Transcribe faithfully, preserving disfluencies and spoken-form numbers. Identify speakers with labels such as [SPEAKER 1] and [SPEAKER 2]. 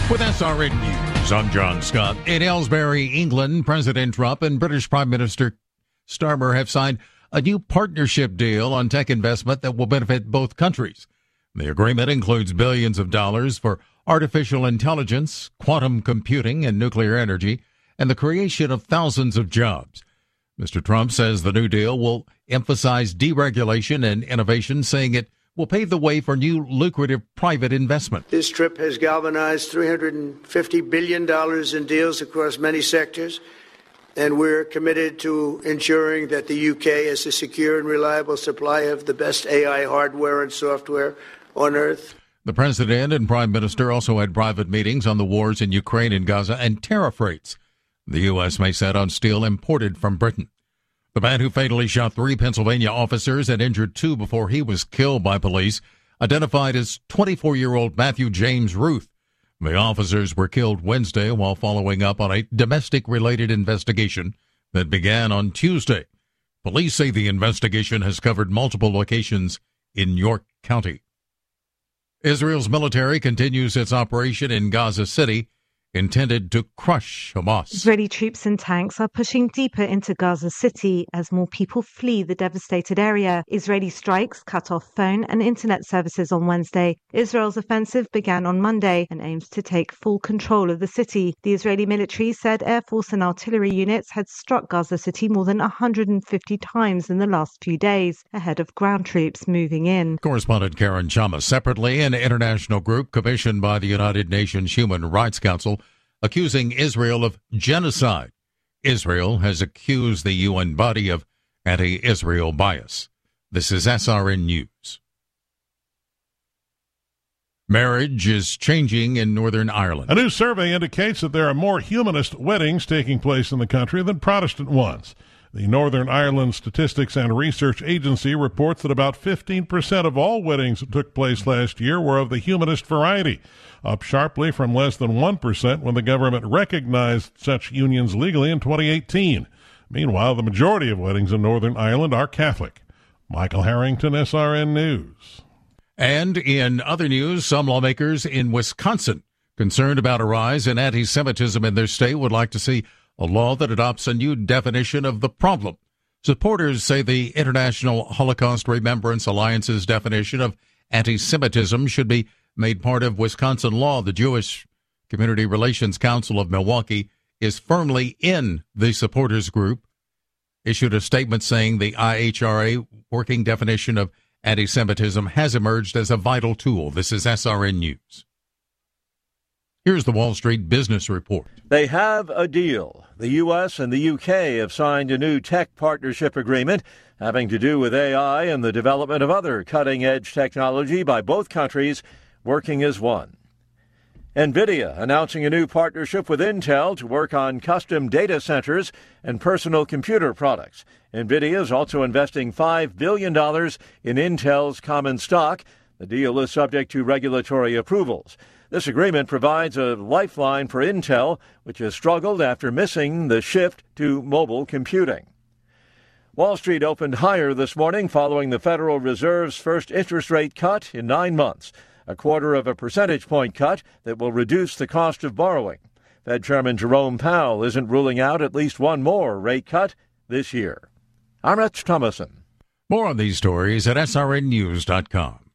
[SPEAKER 1] With S R N News, I'm John Scott. In Aylesbury, England, President Trump and British Prime Minister Starmer have signed a new partnership deal on tech investment that will benefit both countries. The agreement includes billions of dollars for artificial intelligence, quantum computing, and nuclear energy, and the creation of thousands of jobs. Mister Trump says the new deal will emphasize deregulation and innovation, saying it will pave the way for new lucrative private investment.
[SPEAKER 2] This trip has galvanized three hundred fifty billion dollars in deals across many sectors, and we're committed to ensuring that the U K has a secure and reliable supply of the best A I hardware and software on Earth.
[SPEAKER 1] The president and prime minister also had private meetings on the wars in Ukraine and Gaza and tariff rates the U S may set on steel imported from Britain. The man who fatally shot three Pennsylvania officers and injured two before he was killed by police, identified as twenty-four-year-old Matthew James Ruth. The officers were killed Wednesday while following up on a domestic-related investigation that began on Tuesday. Police say the investigation has covered multiple locations in York County. Israel's military continues its operation in Gaza City, intended to crush Hamas.
[SPEAKER 3] Israeli troops and tanks are pushing deeper into Gaza City as more people flee the devastated area. Israeli strikes cut off phone and internet services on Wednesday. Israel's offensive began on Monday and aims to take full control of the city. The Israeli military said Air Force and artillery units had struck Gaza City more than one hundred fifty times in the last few days, ahead of ground troops moving in.
[SPEAKER 1] Correspondent Karen Chama. Separately, an international group commissioned by the United Nations Human Rights Council accusing Israel of genocide. Israel has accused the U N body of anti-Israel bias. This is S R N News. Marriage is changing in Northern Ireland.
[SPEAKER 4] A new survey indicates that there are more humanist weddings taking place in the country than Protestant ones. The Northern Ireland Statistics and Research Agency reports that about fifteen percent of all weddings that took place last year were of the humanist variety, up sharply from less than one percent when the government recognized such unions legally in twenty eighteen. Meanwhile, the majority of weddings in Northern Ireland are Catholic. Michael Harrington, S R N News.
[SPEAKER 1] And in other news, some lawmakers in Wisconsin, concerned about a rise in anti-Semitism in their state, would like to see a law that adopts a new definition of the problem. Supporters say the International Holocaust Remembrance Alliance's definition of anti-Semitism should be made part of Wisconsin law. The Jewish Community Relations Council of Milwaukee is firmly in the supporters group, issued a statement saying the I H R A working definition of anti-Semitism has emerged as a vital tool. This is S R N News. Here's the Wall Street Business Report.
[SPEAKER 5] They have a deal. The U S and the U K have signed a new tech partnership agreement having to do with A I and the development of other cutting-edge technology by both countries working as one. NVIDIA announcing a new partnership with Intel to work on custom data centers and personal computer products. NVIDIA is also investing five billion dollars in Intel's common stock. The deal is subject to regulatory approvals. This agreement provides a lifeline for Intel, which has struggled after missing the shift to mobile computing. Wall Street opened higher this morning following the Federal Reserve's first interest rate cut in nine months, a quarter of a percentage point cut that will reduce the cost of borrowing. Fed Chairman Jerome Powell isn't ruling out at least one more rate cut this year. I'm Rich Thomason.
[SPEAKER 1] More on these stories at S R N news dot com.